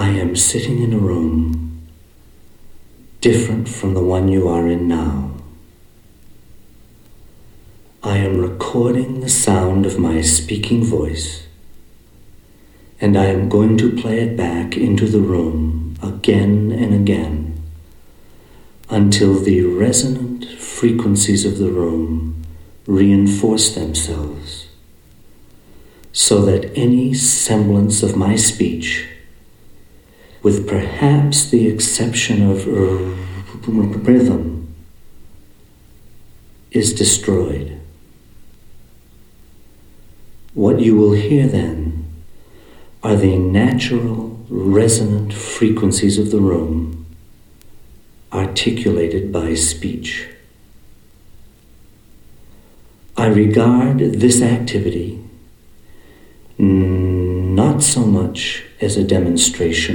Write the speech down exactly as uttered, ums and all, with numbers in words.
I am sitting in a room different from the one you are in now. I am recording the sound of my speaking voice, and I am going to play it back into the room again and again until the resonant frequencies of the room reinforce themselves, so that any semblance of my speech, with perhaps the exception of rhythm, is destroyed. What you will hear then are the natural resonant frequencies of the room articulated by speech. I regard this activity not so much as a demonstration